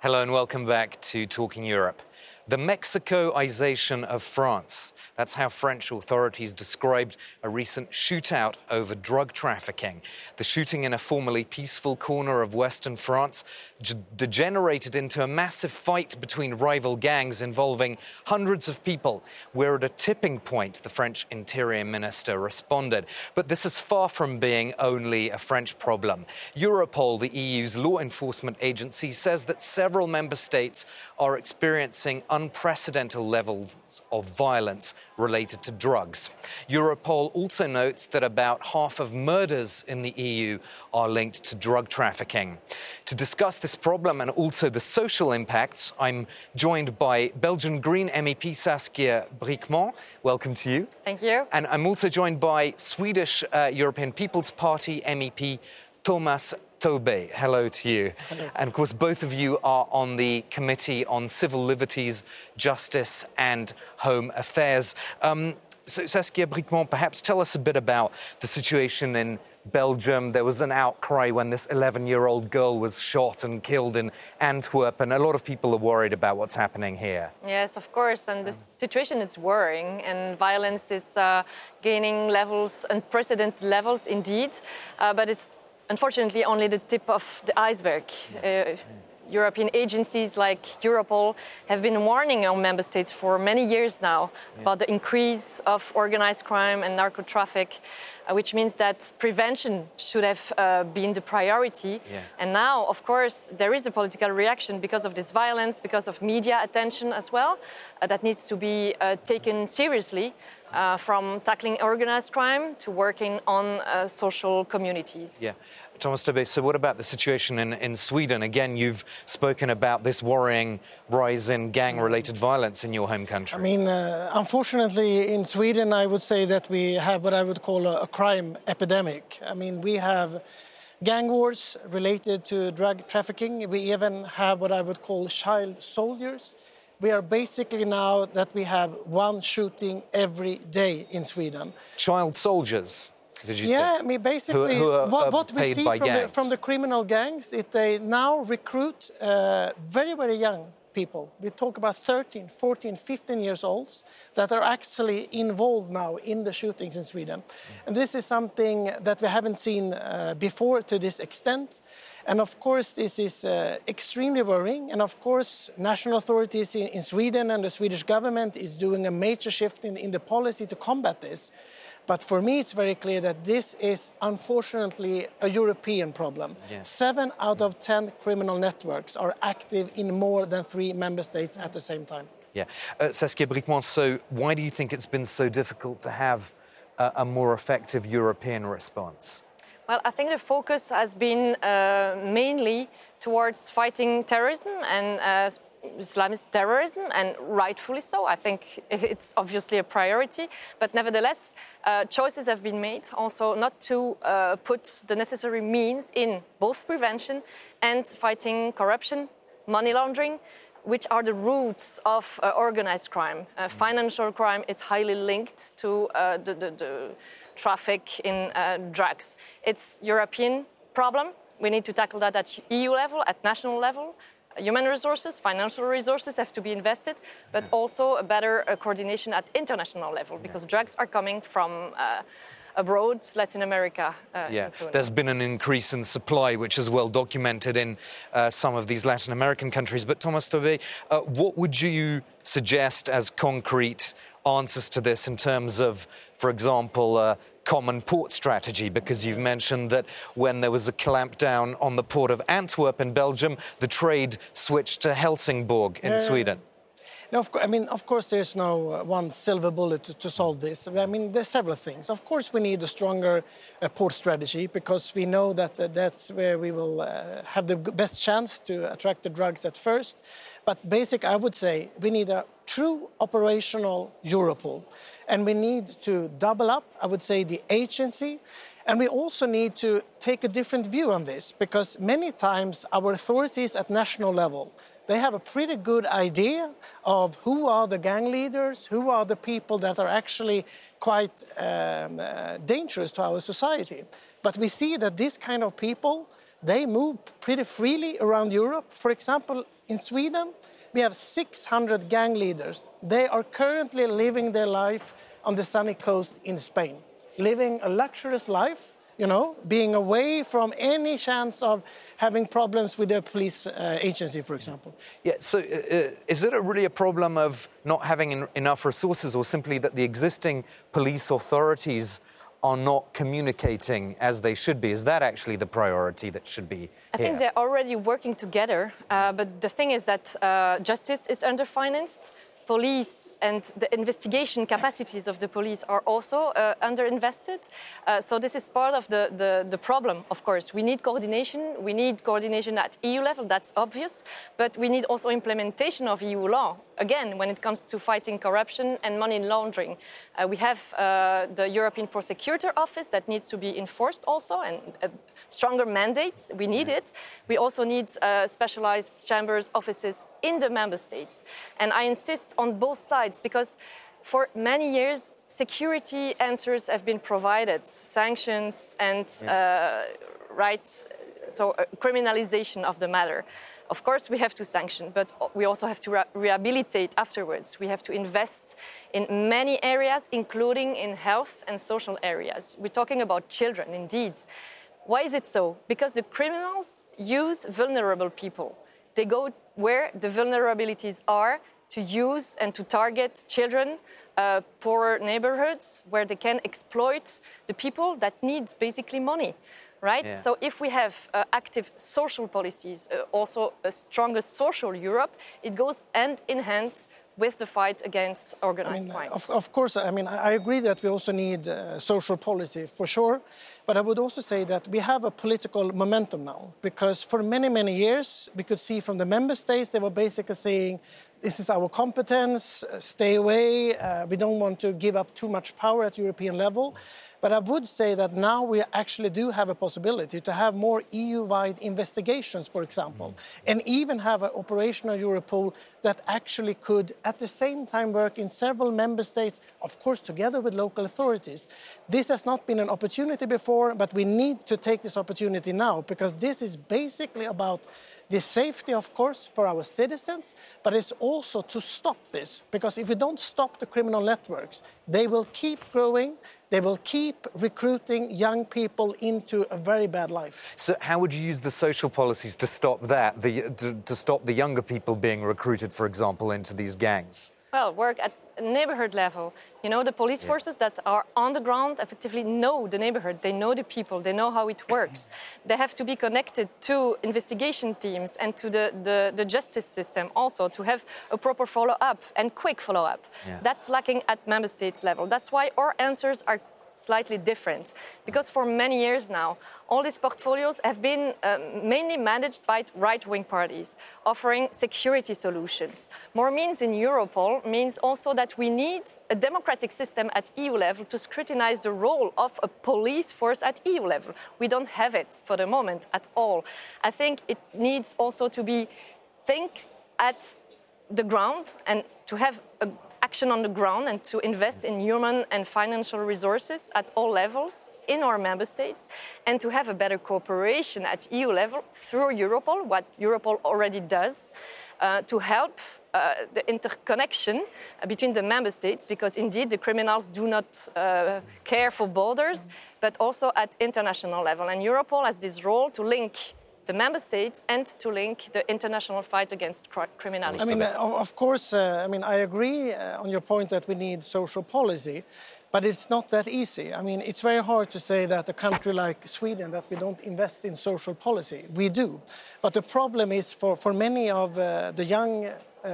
Hello and welcome back to Talking Europe. The Mexicoization of France. That's how French authorities described a recent shootout over drug trafficking. The shooting in a formerly peaceful corner of western France degenerated into a massive fight between rival gangs involving hundreds of people. We're at a tipping point, the French Interior Minister responded. But this is far from being only a French problem. Europol, the EU's law enforcement agency, says that several member states are experiencing unprecedented levels of violence related to drugs. Europol also notes that about half of murders in the EU are linked to drug trafficking. To discuss this problem and also the social impacts, I'm joined by Belgian Green MEP Saskia Brikmont. Welcome to you. Thank you. And I'm also joined by Swedish European People's Party MEP Thomas Tobé. Hello to you. Hello. And of course, both of you are on the Committee on Civil Liberties, Justice and Home Affairs. So Saskia Brikmont, perhaps tell us a bit about the situation in Belgium. There was an outcry when this 11-year-old girl was shot and killed in Antwerp, and a lot of people are worried about what's happening here. Yes, of course, and the situation is worrying, and violence is gaining levels, unprecedented levels indeed, but it's unfortunately only the tip of the iceberg. European agencies like Europol have been warning our member states for many years now about the increase of organized crime and narco traffic, which means that prevention should have been the priority. And now, of course, there is a political reaction because of this violence, because of media attention as well, that needs to be taken seriously. From tackling organized crime to working on social communities. Yeah. Thomas Tobé, so what about the situation in Sweden? Again, you've spoken about this worrying rise in gang-related violence in your home country. I mean, unfortunately, in Sweden, I would say that we have what I would call a crime epidemic. I mean, we have gang wars related to drug trafficking. We even have what I would call child soldiers. We are basically now that we have one shooting every day in Sweden. Child soldiers, did you say? Yeah, I mean, basically, who are what we see from the criminal gangs is they now recruit very, very young people. We talk about 13, 14, 15 years olds that are actually involved now in the shootings in Sweden. And this is something that we haven't seen before to this extent. And of course, this is extremely worrying. And of course, national authorities in Sweden and the Swedish government is doing a major shift in the policy to combat this. But for me, it's very clear that this is unfortunately a European problem. 7 out of 10 criminal networks are active in more than 3 member states at the same time. Yeah. Saskia Brikmont, so why do you think it's been so difficult to have a more effective European response? Well, I think the focus has been mainly towards fighting terrorism and Islamist terrorism, and rightfully so. I think it's obviously a priority, but nevertheless, choices have been made also not to put the necessary means in both prevention and fighting corruption, money laundering, which are the roots of organized crime. Financial crime is highly linked to the traffic in drugs. It's a European problem. We need to tackle that at EU level, at national level. Human resources, financial resources have to be invested, but also a better coordination at international level, because drugs are coming from abroad, Latin America. There's been an increase in supply, which is well documented in some of these Latin American countries. But Thomas Tobé, what would you suggest as concrete answers to this in terms of, for example, common port strategy? Because you've mentioned that when there was a clampdown on the port of Antwerp in Belgium, the trade switched to Helsingborg in Sweden. No, of course, there's no one silver bullet to solve this. I mean, there's several things. Of course, we need a stronger port strategy, because we know that that's where we will have the best chance to attract the drugs at first. But I would say we need a true operational Europol. And we need to double up, I would say, the agency. And we also need to take a different view on this, because many times our authorities at national level, they have a pretty good idea of who are the gang leaders, who are the people that are actually quite dangerous to our society. But we see that these kind of people they move pretty freely around Europe. For example, in Sweden, we have 600 gang leaders. They are currently living their life on the sunny coast in Spain, living a luxurious life, you know, being away from any chance of having problems with the police agency, for example. Yeah, so is it really a problem of not having enough resources, or simply that the existing police authorities are not communicating as they should be? Is that actually the priority that should be here? I think they're already working together, but the thing is that justice is underfinanced. Police and the investigation capacities of the police are also underinvested. So this is part of the problem, of course. We need coordination. We need coordination at EU level, that's obvious. But we need also implementation of EU law. Again, when it comes to fighting corruption and money laundering. We have the European Prosecutor Office that needs to be enforced also, and stronger mandates. We need it. We also need specialized chambers, offices in the member states. And I insist on both sides, because for many years, security answers have been provided, sanctions and rights, so criminalization of the matter. Of course, we have to sanction, but we also have to rehabilitate afterwards. We have to invest in many areas, including in health and social areas. We're talking about children, indeed. Why is it so? Because the criminals use vulnerable people. They go where the vulnerabilities are to use and to target children, poor neighborhoods, where they can exploit the people that need basically money. Right? Yeah. So if we have active social policies, also a stronger social Europe, it goes hand in hand with the fight against organized crime. Of course, I mean, I agree that we also need social policy, for sure. But I would also say that we have a political momentum now, because for many, many years, we could see from the member states, they were basically saying, this is our competence, stay away, we don't want to give up too much power at European level. But I would say that now we actually do have a possibility to have more EU-wide investigations, for example, and even have an operational Europol that actually could, at the same time, work in several member states, of course, together with local authorities. This has not been an opportunity before, but we need to take this opportunity now, because this is basically about the safety, of course, for our citizens, but it's also to stop this. Because if we don't stop the criminal networks, they will keep growing, they will keep recruiting young people into a very bad life. So how would you use the social policies to stop that, to stop the younger people being recruited, for example, into these gangs? Well, work at neighborhood level. You know, the police forces that are on the ground effectively know the neighborhood, they know the people, they know how it works. They have to be connected to investigation teams and to the justice system also, to have a proper follow-up and quick follow-up. Yeah. That's lacking at member states level. That's why our answers are slightly different, because for many years now, all these portfolios have been mainly managed by right-wing parties, offering security solutions. More means in Europol means also that we need a democratic system at EU level to scrutinize the role of a police force at EU level. We don't have it for the moment at all. I think it needs also to be think at the ground and to have action on the ground and to invest in human and financial resources at all levels in our member states, and to have a better cooperation at EU level through Europol, what Europol already does, to help the interconnection between the member states, because indeed the criminals do not care for borders, but also at international level. And Europol has this role to link the member states and to link the international fight against criminality. I mean, of course, I agree on your point that we need social policy, but it's not that easy. I mean, it's very hard to say that a country like Sweden, that we don't invest in social policy. We do. But the problem is for many of the young,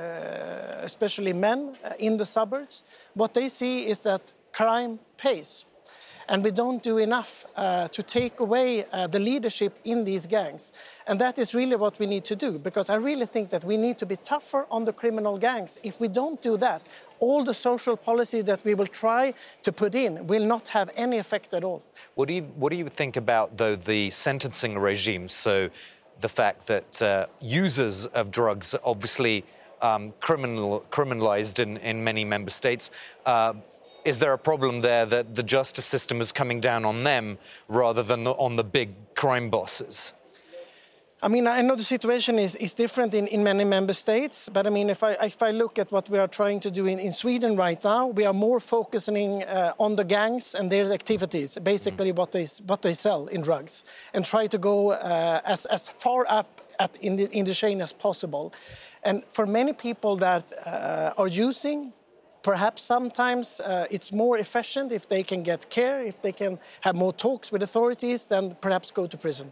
especially men in the suburbs, what they see is that crime pays. And we don't do enough to take away the leadership in these gangs. And that is really what we need to do, because I really think that we need to be tougher on the criminal gangs. If we don't do that, all the social policy that we will try to put in will not have any effect at all. What do you think about, though, the sentencing regime? So the fact that users of drugs are obviously criminalized in many member states. Is there a problem there that the justice system is coming down on them rather than on the big crime bosses? I mean, I know the situation is different in many member states, but I mean, if I look at what we are trying to do in Sweden right now, we are more focusing on the gangs and their activities, basically what they sell in drugs, and try to go as far up in the chain as possible. And for many people that are using, perhaps sometimes it's more efficient if they can get care, if they can have more talks with authorities, than perhaps go to prison.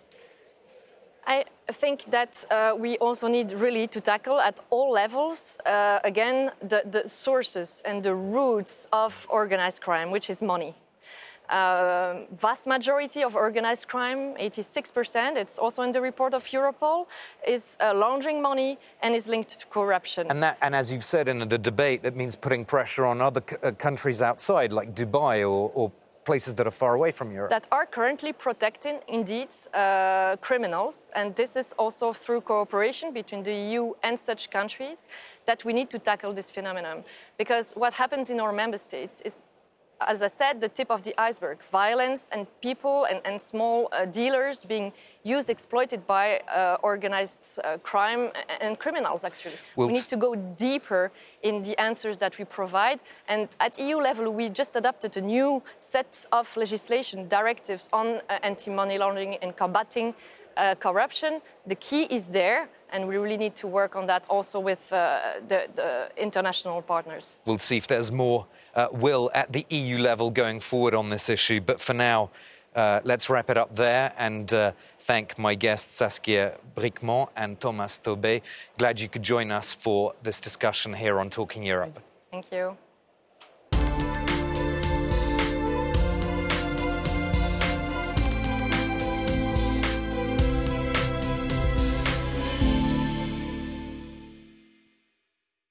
I think that we also need really to tackle at all levels, again, the sources and the roots of organized crime, which is money. Vast majority of organized crime, 86%, it's also in the report of Europol, is laundering money and is linked to corruption. And as you've said in the debate, it means putting pressure on other countries outside, like Dubai or places that are far away from Europe. That are currently protecting, indeed, criminals. And this is also through cooperation between the EU and such countries that we need to tackle this phenomenon. Because what happens in our member states is, as I said, the tip of the iceberg. Violence and people and small dealers being used, exploited by organized crime and criminals, actually. We need to go deeper in the answers that we provide. And at EU level, we just adopted a new set of legislation, directives on anti-money laundering and combating corruption. The key is there, and we really need to work on that also with the international partners. We'll see if there's more will at the EU level going forward on this issue. But for now, let's wrap it up there and thank my guests Saskia Brikmont and Thomas Taubé. Glad you could join us for this discussion here on Talking Europe. Thank you.